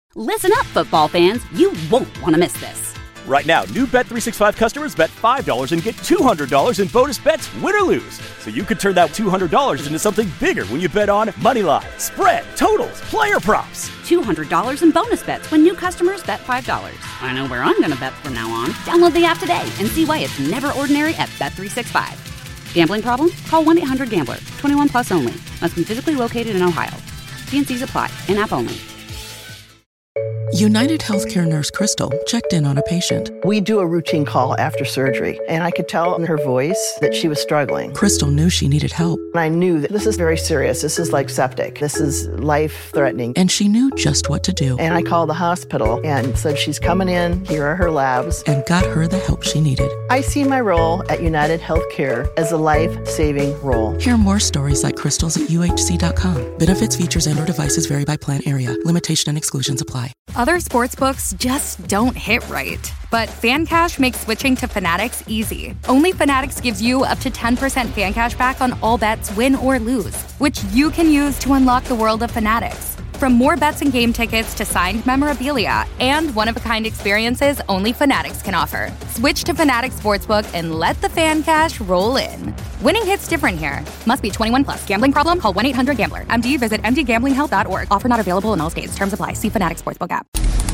Listen up, football fans. You won't want to miss this. Right now, new Bet365 customers bet $5 and get $200 in bonus bets, win or lose. So you could turn that $200 into something bigger when you bet on moneyline, spread, totals, player props. $200 in bonus bets when new customers bet $5. I know where I'm going to bet from now on. Download the app today and see why it's never ordinary at Bet365. Gambling problem? Call 1-800-GAMBLER. 21 plus only. Must be physically located in Ohio. T&Cs apply. In-app only. United Healthcare nurse Crystal checked in on a patient. We do a routine call after surgery, and I could tell in her voice that she was struggling. Crystal knew she needed help. And I knew that this is very serious. This is like septic. This is life-threatening. And she knew just what to do. And I called the hospital and said, she's coming in. Here are her labs. And got her the help she needed. I see my role at United Healthcare as a life-saving role. Hear more stories like Crystal's at UHC.com. Benefits, features, and/or devices vary by plan area. Limitation and exclusions apply. Other sportsbooks just don't hit right. But FanCash makes switching to Fanatics easy. Only Fanatics gives you up to 10% FanCash back on all bets, win or lose, which you can use to unlock the world of Fanatics. From more bets and game tickets to signed memorabilia and one-of-a-kind experiences only Fanatics can offer. Switch to Fanatics Sportsbook and let the FanCash roll in. Winning hits different here. Must be 21 plus. Gambling problem? Call 1-800-GAMBLER. MD, visit mdgamblinghelp.org. Offer not available in all states. Terms apply. See Fanatics Sportsbook app.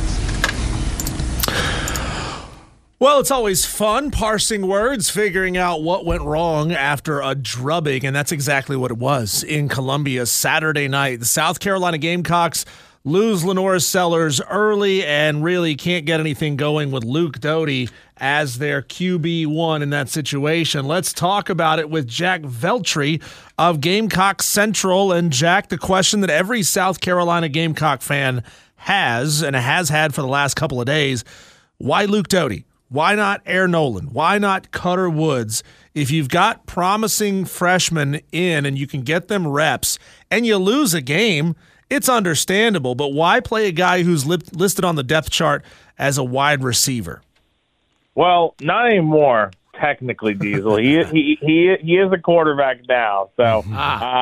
Well, it's always fun parsing words, figuring out what went wrong after a drubbing, and that's exactly what it was in Columbia Saturday night. The South Carolina Gamecocks lose LaNorris Sellers early and really can't get anything going with Luke Doty as their QB1 in that situation. Let's talk about it with Jack Veltri of Gamecock Central. And Jack, the question that every South Carolina Gamecock fan has and has had for the last couple of days, why Luke Doty? Why not Air Nolan? Why not Cutter Woods? If you've got promising freshmen in and you can get them reps and you lose a game, it's understandable. But why play a guy who's listed on the depth chart as a wide receiver? Well, not anymore, technically, Diesel. He is a quarterback now. So, no,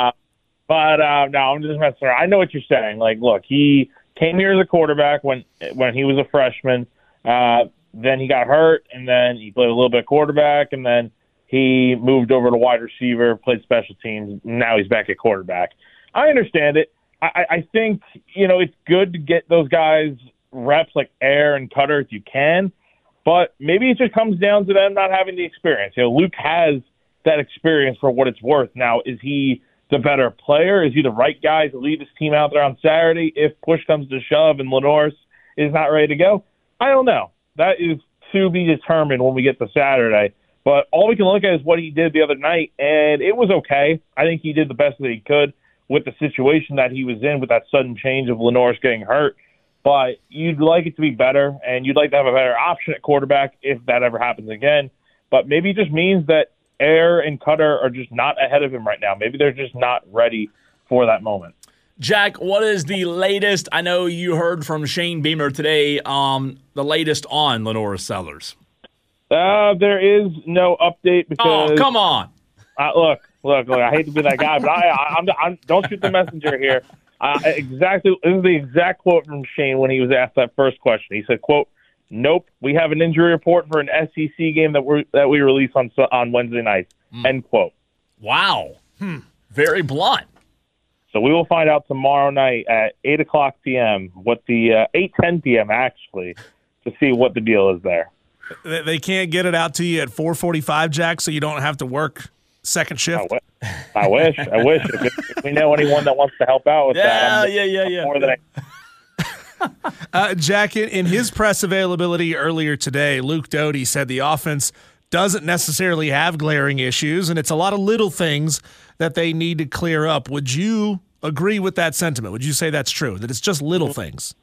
I'm just messing around. I know what you're saying. Like, look, he came here as a quarterback when he was a freshman. Then he got hurt, and then he played a little bit of quarterback, and then he moved over to wide receiver, played special teams. Now he's back at quarterback. I understand it. I think, it's good to get those guys reps like Air and Cutter if you can, but maybe it just comes down to them not having the experience. Luke has that experience for what it's worth. Now, is he the better player? Is he the right guy to lead his team out there on Saturday if push comes to shove and LaNorris is not ready to go? I don't know. That is to be determined when we get to Saturday. But all we can look at is what he did the other night, and it was okay. I think he did the best that he could with the situation that he was in with that sudden change of LaNorris getting hurt. But you'd like it to be better, and you'd like to have a better option at quarterback if that ever happens again. But maybe it just means that Air and Cutter are just not ahead of him right now. Maybe they're just not ready for that moment. Jack, what is the latest? I know you heard from Shane Beamer today, the latest on LaNorris Sellers. There is no update because... Oh, come on. Look, I hate to be that guy, but I'm don't shoot the messenger here. Exactly, this is the exact quote from Shane when he was asked that first question. He said, quote, "Nope, we have an injury report for an SEC game that we release on Wednesday nights." End quote. Wow. Very blunt. So we will find out tomorrow night at 8 o'clock p.m. what the 8:10 p.m. actually to see what the deal is there. They can't get it out to you at 4:45, Jack, so you don't have to work second shift. I wish. If we know anyone that wants to help out with that. Yeah. More than Jack, in his press availability earlier today, Luke Doty said the offense doesn't necessarily have glaring issues, and it's a lot of little things that they need to clear up. Would you agree with that sentiment? Would you say that's true, that it's just little things?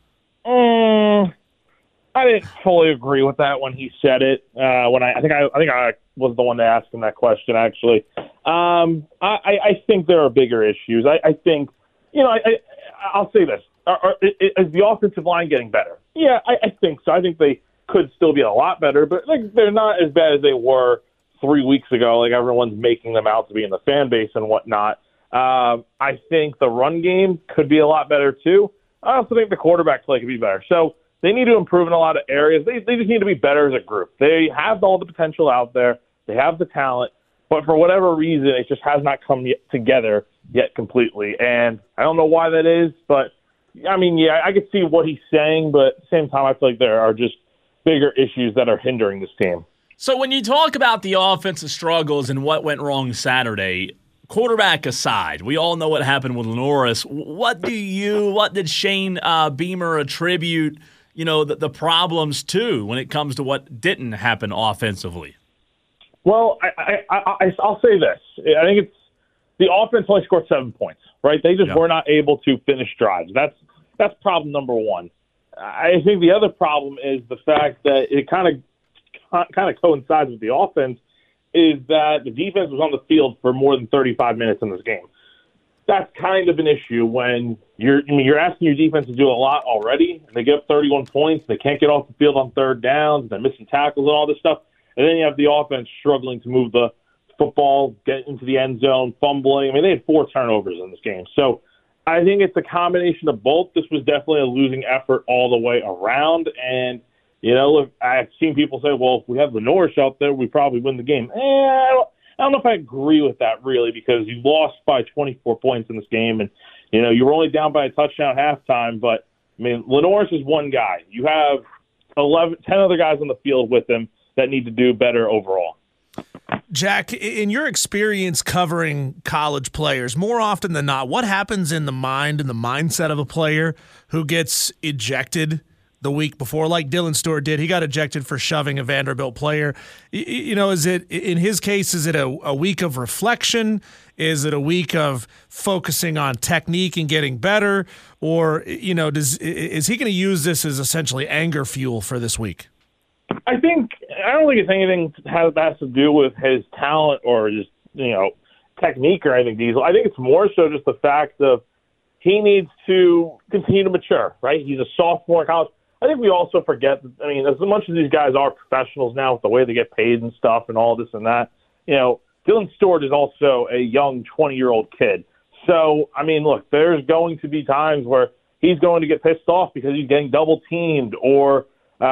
I didn't fully agree with that when he said it. When I think I was the one to ask him that question, actually. I think there are bigger issues. I think, I'll say this. Is the offensive line getting better? Yeah, I think so. I think they could still be a lot better, but they're not as bad as they were 3 weeks ago. Like everyone's making them out to be in the fan base and whatnot. I think the run game could be a lot better too. I also think the quarterback play could be better. So they need to improve in a lot of areas. They just need to be better as a group. They have all the potential out there. They have the talent. But for whatever reason, it just has not come together yet completely. And I don't know why that is. But, I mean, yeah, I can see what he's saying. But at the same time, I feel like there are just bigger issues that are hindering this team. So when you talk about the offensive struggles and what went wrong Saturday, quarterback aside, we all know what happened with Lenoris. What did Shane Beamer attribute, the problems to when it comes to what didn't happen offensively? Well, I'll say this. I think it's the offense only scored 7 points, right? They just were not able to finish drives. That's problem number one. I think the other problem is the fact that it kind of coincides with the offense is that the defense was on the field for more than 35 minutes in this game. That's kind of an issue when you're asking your defense to do a lot already, and they get up 31 points, they can't get off the field on third downs, they're missing tackles and all this stuff. And then you have the offense struggling to move the football, get into the end zone, fumbling. I mean, they had 4 turnovers in this game. So I think it's a combination of both. This was definitely a losing effort all the way around. And, look, I've seen people say, well, if we have Lenoris out there, we probably win the game. I don't know if I agree with that, really, because you lost by 24 points in this game. And, you were only down by a touchdown at halftime. But, I mean, Lenoris is one guy. You have 10 other guys on the field with him that need to do better overall. Jack, in your experience covering college players, more often than not, what happens in the mind and the mindset of a player who gets ejected the week before, like Dylan Stewart did? He got ejected for shoving a Vanderbilt player. Is it, in his case, is it a week of reflection? Is it a week of focusing on technique and getting better? Or, is he going to use this as essentially anger fuel for this week? I don't think it's anything that has to do with his talent or just, technique or anything, Diesel. I think it's more so just the fact of he needs to continue to mature, right? He's a sophomore in college. I think we also forget that, as much as these guys are professionals now with the way they get paid and stuff and all this and that, Dylan Stewart is also a young 20-year-old kid. So, look, there's going to be times where he's going to get pissed off because he's getting double-teamed or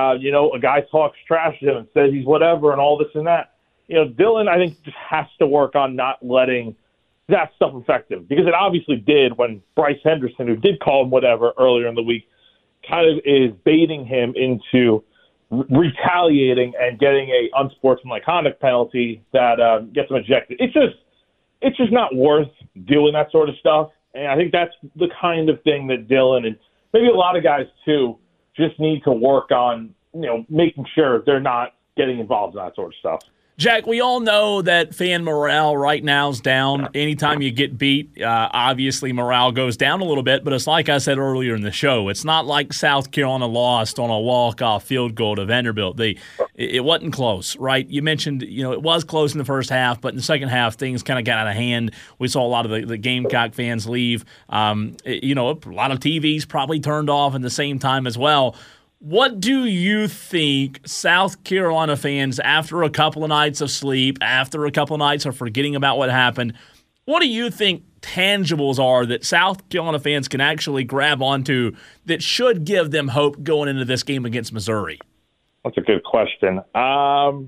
a guy talks trash to him and says he's whatever and all this and that. Dylan, I think, just has to work on not letting that stuff affect him, because it obviously did when Bryce Henderson, who did call him whatever earlier in the week, kind of is baiting him into retaliating and getting a unsportsmanlike conduct penalty that gets him ejected. It's just not worth doing that sort of stuff. And I think that's the kind of thing that Dylan and maybe a lot of guys too just need to work on, making sure they're not getting involved in that sort of stuff. Jack, we all know that fan morale right now is down. Anytime you get beat, obviously morale goes down a little bit, but it's like I said earlier in the show, it's not like South Carolina lost on a walk-off field goal to Vanderbilt. It wasn't close, right? You mentioned, it was close in the first half, but in the second half, things kind of got out of hand. We saw a lot of the Gamecock fans leave. A lot of TVs probably turned off at the same time as well. What do you think South Carolina fans, after a couple of nights of sleep, after a couple of nights of forgetting about what happened, what do you think tangibles are that South Carolina fans can actually grab onto that should give them hope going into this game against Missouri? That's a good question. That's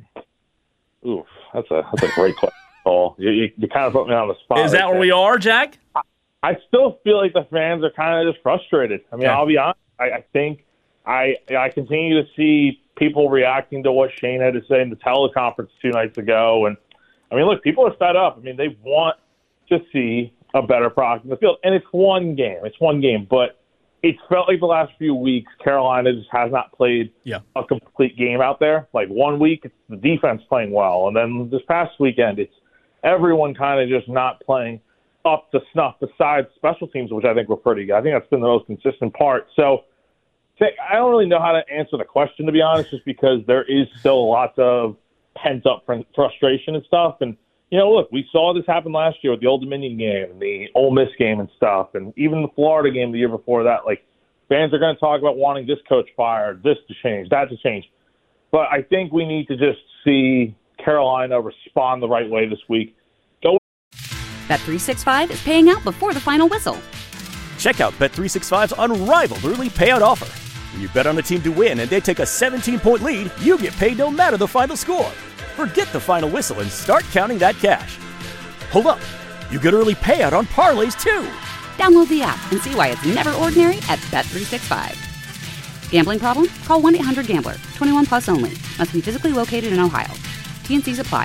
a great question, Paul. You kind of put me on the spot. Is that where we are, Jack? I still feel like the fans are kind of just frustrated. I'll be honest. I think I continue to see people reacting to what Shane had to say in the teleconference 2 nights ago. And, look, people are fed up. They want to see a better product in the field. And it's one game. But it's felt like the last few weeks Carolina just has not played a complete game out there. Like 1 week, it's the defense playing well. And then this past weekend, it's everyone kind of just not playing up to snuff besides special teams, which I think were pretty good. I think that's been the most consistent part. So, I don't really know how to answer the question, to be honest, just because there is still lots of pent-up frustration and stuff. And, look, we saw this happen last year with the Old Dominion game and the Ole Miss game and stuff, and even the Florida game the year before that. Like, fans are going to talk about wanting this coach fired, this to change, that to change. But I think we need to just see Carolina respond the right way this week. Bet365 is paying out before the final whistle. Check out Bet365's unrivaled early payout offer. When you bet on a team to win and they take a 17-point lead, you get paid no matter the final score. Forget the final whistle and start counting that cash. Hold up. You get early payout on parlays, too. Download the app and see why it's never ordinary at Bet365. Gambling problem? Call 1-800-GAMBLER. 21 plus only. Must be physically located in Ohio. T&Cs apply.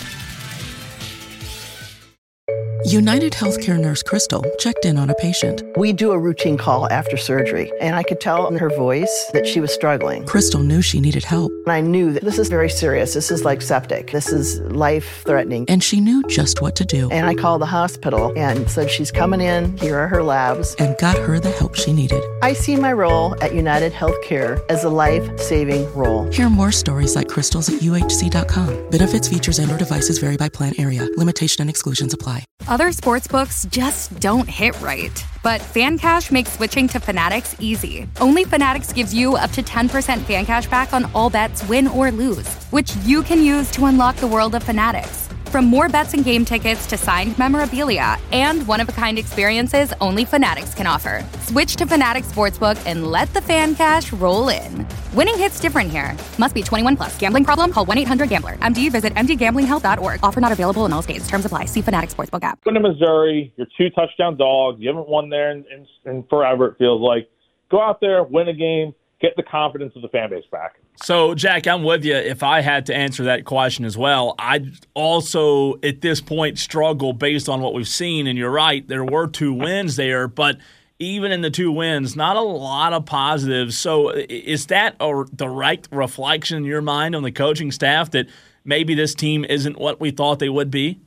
United Healthcare nurse Crystal checked in on a patient. We do a routine call after surgery, and I could tell in her voice that she was struggling. Crystal knew she needed help. And I knew that this is very serious. This is like septic. This is life-threatening. And she knew just what to do. And I called the hospital and said, she's coming in. Here are her labs. And got her the help she needed. I see my role at United Healthcare as a life-saving role. Hear more stories like Crystal's at UHC.com. Benefits, features, and/or devices vary by plan area. Limitation and exclusions apply. Other sportsbooks just don't hit right. But FanCash makes switching to Fanatics easy. Only Fanatics gives you up to 10% FanCash back on all bets, win or lose, which you can use to unlock the world of Fanatics. From more bets and game tickets to signed memorabilia and one-of-a-kind experiences only Fanatics can offer. Switch to Fanatics Sportsbook and let the FanCash roll in. Winning hits different here. Must be 21 plus. Gambling problem? Call 1-800-GAMBLER. MD, visit mdgamblinghelp.org. Offer not available in all states. Terms apply. See Fanatics Sportsbook app. Going to Missouri, you're 2-touchdown dogs. You haven't won there in forever, it feels like. Go out there, win a game, get the confidence of the fan base back. So, Jack, I'm with you. If I had to answer that question as well, I'd also, at this point, struggle based on what we've seen. And you're right, there were 2 wins there, but even in the 2 wins, not a lot of positives. So is that the right reflection in your mind on the coaching staff that maybe this team isn't what we thought they would be?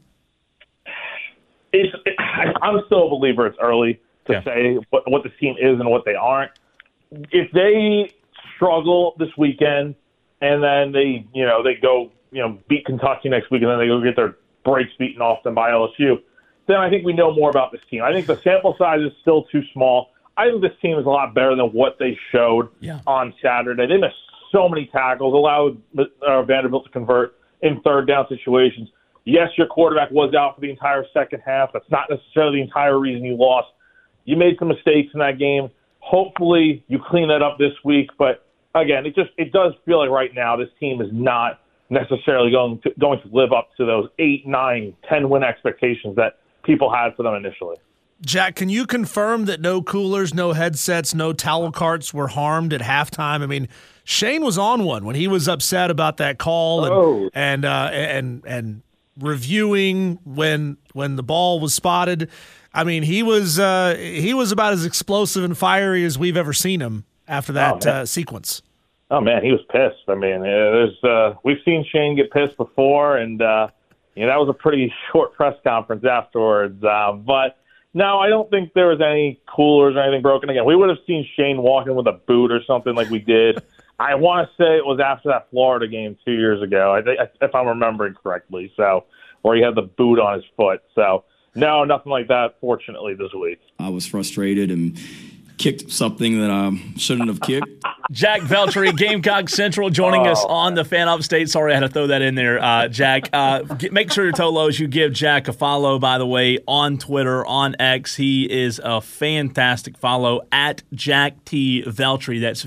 I'm still a believer it's early to say what this team is and what they aren't. If they struggle this weekend and then they go, beat Kentucky next week and then they go get their breaks beaten off them by LSU, then I think we know more about this team. I think the sample size is still too small. I think this team is a lot better than what they showed on Saturday. They missed so many tackles, allowed Vanderbilt to convert in third down situations. Yes, your quarterback was out for the entire second half. That's not necessarily the entire reason you lost. You made some mistakes in that game. Hopefully you clean that up this week. But, again, it does feel like right now this team is not necessarily going to live up to those 8, 9, 10-win expectations that people had for them initially. Jack, can you confirm that no coolers, no headsets, no towel carts were harmed at halftime? I mean, Shane was on one when he was upset about that call and reviewing when the ball was spotted. I mean, he was about as explosive and fiery as we've ever seen him after that sequence. Oh man, he was pissed. I mean, we've seen Shane get pissed before, and that was a pretty short press conference afterwards. But no, I don't think there was any coolers or anything broken. Again, we would have seen Shane walking with a boot or something like we did. I want to say it was after that Florida game 2 years ago, if I'm remembering correctly. So, where he had the boot on his foot. So, no, nothing like that, fortunately, this week. I was frustrated and kicked something that I shouldn't have kicked. Jack Veltri, Gamecock Central, joining us on the Fan Upstate. Sorry, I had to throw that in there, Jack. Make sure, Tolos, you give Jack a follow, by the way, on Twitter, on X. He is a fantastic follow, at Jack T. Veltri. That's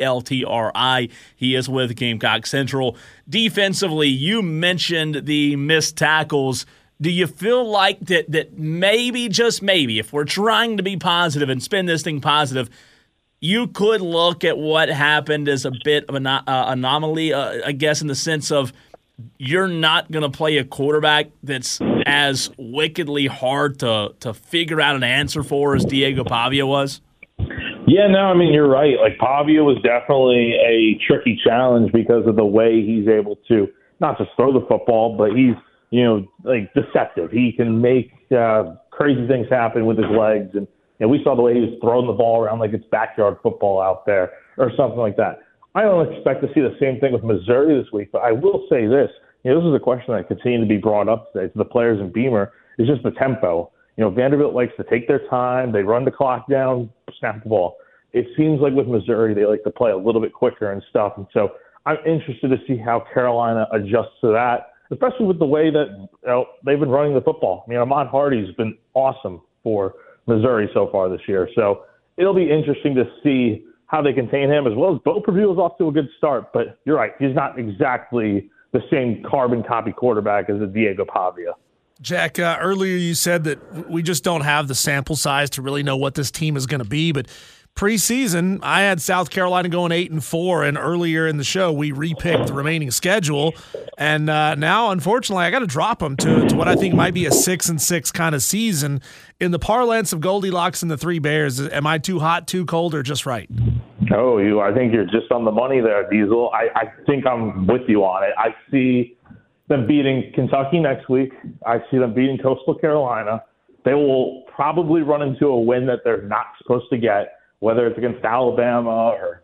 Veltri. He is with Gamecock Central. Defensively, you mentioned the missed tackles. Do you feel like that maybe, just maybe, if we're trying to be positive and spin this thing positive, you could look at what happened as a bit of an anomaly, I guess, in the sense of you're not going to play a quarterback that's as wickedly hard to figure out an answer for as Diego Pavia was? Yeah, no, I mean, you're right. Like, Pavia was definitely a tricky challenge because of the way he's able to not just throw the football, but he's deceptive. He can make crazy things happen with his legs. And we saw the way he was throwing the ball around like it's backyard football out there or something like that. I don't expect to see the same thing with Missouri this week, but I will say this. This is a question that continues to be brought up today to the players in Beamer. Is just the tempo. Vanderbilt likes to take their time. They run the clock down, snap the ball. It seems like with Missouri, they like to play a little bit quicker and stuff. And so I'm interested to see how Carolina adjusts to that, especially with the way that they've been running the football. I mean, Ahmad Hardy's been awesome for Missouri so far this year. So it'll be interesting to see how they contain him, as well as Beau Preview is off to a good start. But you're right, he's not exactly the same carbon copy quarterback as a Diego Pavia. Jack, earlier you said that we just don't have the sample size to really know what this team is going to be, but preseason, I had South Carolina going 8-4, and earlier in the show, we repicked the remaining schedule. And now, unfortunately, I got to drop them to what I think might be a 6-6 kind of season. In the parlance of Goldilocks and the Three Bears, am I too hot, too cold, or just right? Oh, I think you're just on the money there, Diesel. I think I'm with you on it. I see them beating Kentucky next week. I see them beating Coastal Carolina. They will probably run into a win that they're not supposed to get, whether it's against Alabama or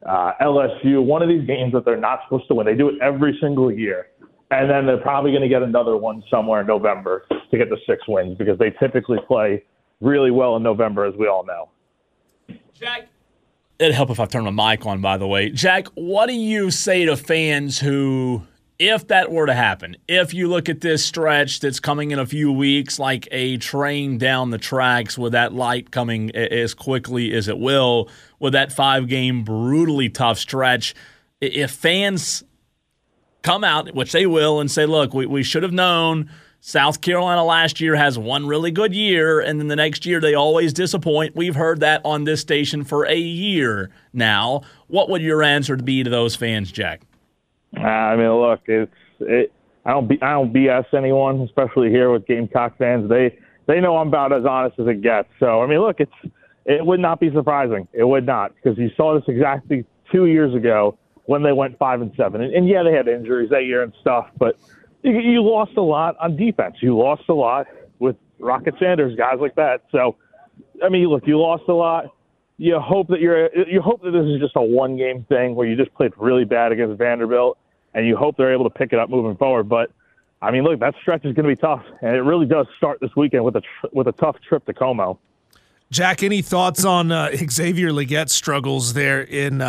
LSU, one of these games that they're not supposed to win. They do it every single year. And then they're probably going to get another one somewhere in November to get the 6 wins, because they typically play really well in November, as we all know. Jack, it'd help if I turn my mic on, by the way. Jack, what do you say to fans who, if that were to happen, if you look at this stretch that's coming in a few weeks like a train down the tracks with that light coming as quickly as it will, with that 5-game brutally tough stretch, if fans come out, which they will, and say, look, we should have known South Carolina last year has one really good year, and then the next year they always disappoint. We've heard that on this station for a year now. What would your answer be to those fans, Jack? I mean, look, I don't BS anyone, especially here with Gamecock fans. They know I'm about as honest as it gets. So I mean, look, it would not be surprising. It would not, because you saw this exactly 2 years ago when they went 5-7. And yeah, they had injuries that year and stuff, but you lost a lot on defense. You lost a lot with Rocket Sanders, guys like that. So I mean, look, you lost a lot. You hope that this is just a one-game thing where you just played really bad against Vanderbilt, and you hope they're able to pick it up moving forward. But I mean, look, that stretch is going to be tough, and it really does start this weekend with a tough trip to Como. Jack, any thoughts on Xavier Legette's struggles there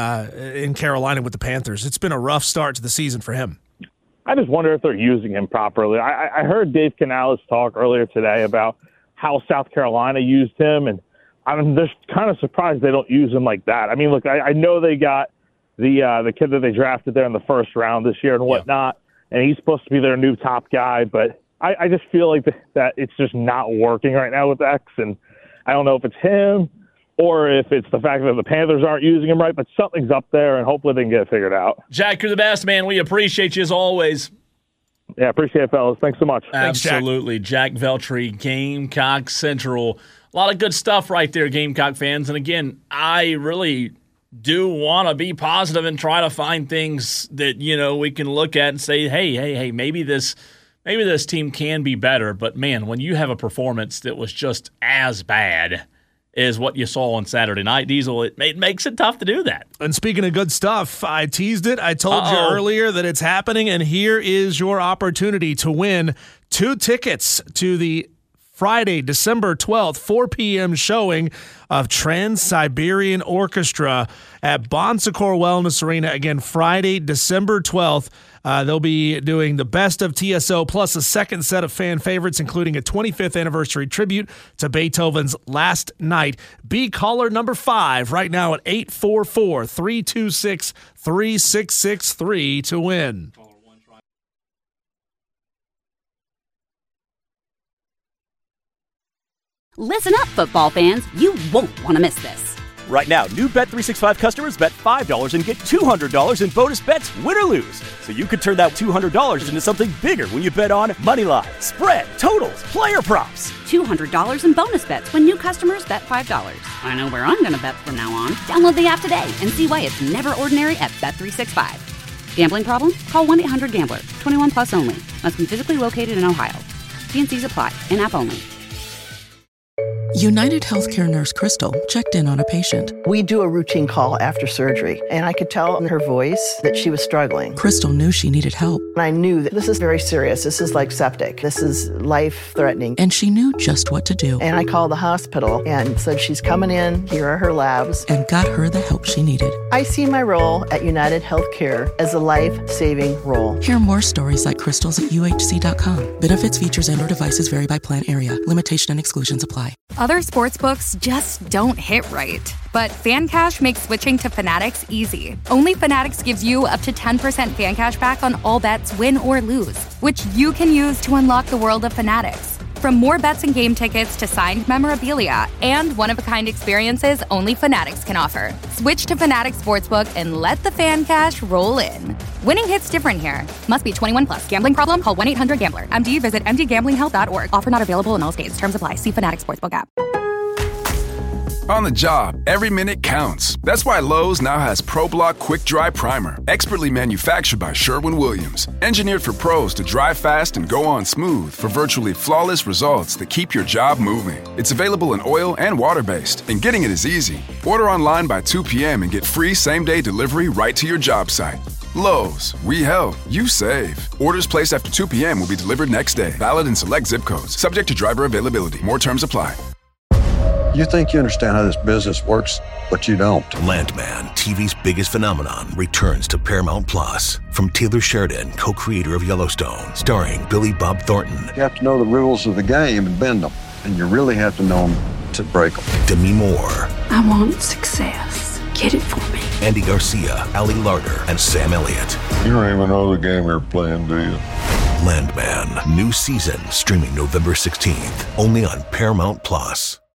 in Carolina with the Panthers? It's been a rough start to the season for him. I just wonder if they're using him properly. I heard Dave Canales talk earlier today about how South Carolina used him, and I'm just kind of surprised they don't use him like that. I mean, look, I know they got the kid that they drafted there in the first round this year and whatnot, and he's supposed to be their new top guy, but I just feel like that it's just not working right now with X, and I don't know if it's him or if it's the fact that the Panthers aren't using him right, but something's up there, and hopefully they can get it figured out. Jack, you're the best, man. We appreciate you as always. Yeah, appreciate it, fellas. Thanks so much. Absolutely. Thanks, Jack Veltri, Gamecock Central. A lot of good stuff right there, Gamecock fans. And again, I really do want to be positive and try to find things that, we can look at and say, hey, maybe this team can be better. But, man, when you have a performance that was just as bad as what you saw on Saturday night, Diesel, it makes it tough to do that. And speaking of good stuff, I teased it. I told you earlier that it's happening, and here is your opportunity to win 2 tickets to the Friday, December 12th, 4 p.m. showing of Trans-Siberian Orchestra at Bon Secours Wellness Arena. Again, Friday, December 12th. They'll be doing the best of TSO plus a second set of fan favorites, including a 25th anniversary tribute to Beethoven's Last Night. Be caller number 5 right now at 844-326-3663 to win. Listen up, football fans. You won't want to miss this. Right now, new Bet365 customers bet $5 and get $200 in bonus bets, win or lose. So you could turn that $200 into something bigger when you bet on money line, spread, totals, player props. $200 in bonus bets when new customers bet $5. I know where I'm going to bet from now on. Download the app today and see why it's never ordinary at Bet365. Gambling problem? Call 1-800-GAMBLER. 21 plus only. Must be physically located in Ohio. T&Cs apply. In-app only. United Healthcare nurse Crystal checked in on a patient. We do a routine call after surgery, and I could tell in her voice that she was struggling. Crystal knew she needed help. And I knew that this is very serious. This is like septic. This is life-threatening. And she knew just what to do. And I called the hospital and said, she's coming in. Here are her labs. And got her the help she needed. I see my role at United Healthcare as a life-saving role. Hear more stories like Crystal's at UHC.com. Benefits, features, and/or devices vary by plan area. Limitation and exclusions apply. Other sportsbooks just don't hit right. But FanCash makes switching to Fanatics easy. Only Fanatics gives you up to 10% fan cash back on all bets, win or lose, which you can use to unlock the world of Fanatics. From more bets and game tickets to signed memorabilia and one-of-a-kind experiences only Fanatics can offer. Switch to Fanatics Sportsbook and let the fan cash roll in. Winning hits different here. Must be 21 plus. Gambling problem? Call 1-800-GAMBLER. MD, visit mdgamblinghelp.org. Offer not available in all states. Terms apply. See Fanatics Sportsbook app. On the job, every minute counts. That's why Lowe's now has ProBlock Quick Dry Primer, expertly manufactured by Sherwin-Williams. Engineered for pros to dry fast and go on smooth for virtually flawless results that keep your job moving. It's available in oil and water-based, and getting it is easy. Order online by 2 p.m. and get free same-day delivery right to your job site. Lowe's, we help, you save. Orders placed after 2 p.m. will be delivered next day. Valid in select zip codes. Subject to driver availability. More terms apply. You think you understand how this business works, but you don't. Landman, TV's biggest phenomenon, returns to Paramount Plus. From Taylor Sheridan, co-creator of Yellowstone, starring Billy Bob Thornton. You have to know the rules of the game and bend them, and you really have to know them to break them. Demi Moore. I want success. Get it for me. Andy Garcia, Ali Larter, and Sam Elliott. You don't even know the game you're playing, do you? Landman, new season, streaming November 16th, only on Paramount Plus.